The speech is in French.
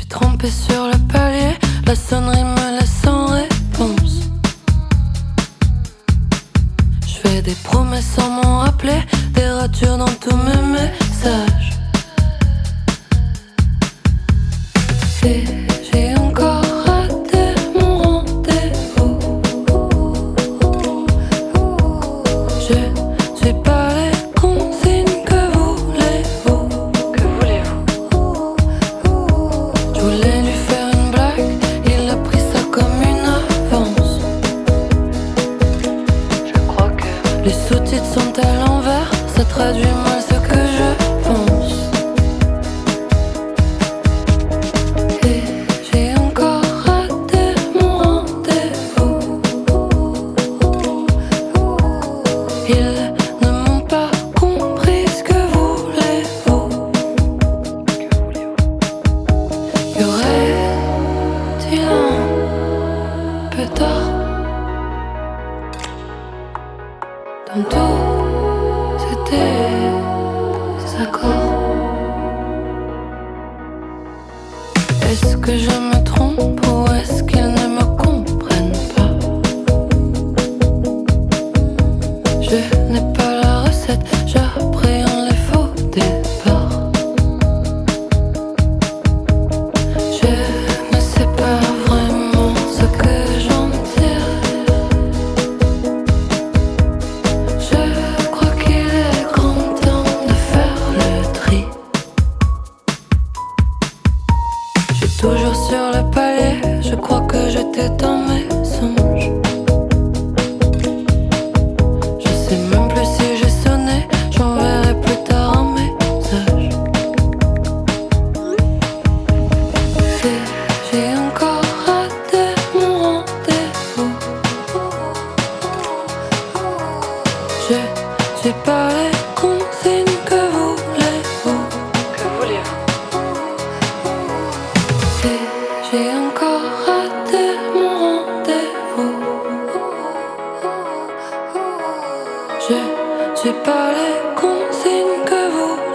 trempé sur le palier, la sonnerie me laisse sans réponse. Je fais des promesses sans m'en rappeler, des ratures dans tous mes messages. Et j'ai encore raté mon rendez-vous. Je suis pas les consignes, que voulez-vous? Que voulez-vous? Je voulais lui faire une blague, il a pris ça comme une avance. Je crois que les sous-titres sont à l'envers, ça traduit mal ce que je pense. Et j'ai encore raté mon rendez-vous. Ils ne m'ont pas compris, ce que voulez-vous? Y aurait-il un peu tard dans tous ces désaccords? Est-ce que je me trompe ou est-ce qu'ils ne me comprennent pas? Je n'ai pas la recette, j'appréhende les faux départs. Je ne sais pas vraiment ce que j'en tire. Je crois qu'il est grand temps de faire le tri. Je suis toujours sur le palier, je crois que j'étais dans mes songes. Je sais même plus si j'ai sonné, j'enverrai plus tard un message. Et j'ai encore raté mon rendez-vous. Je suis pas les consignes, que voulez-vous? Que voulez-vous? Et j'ai encore raté mon rendez-vous. Je suis pas les consignes, que voulez-vous?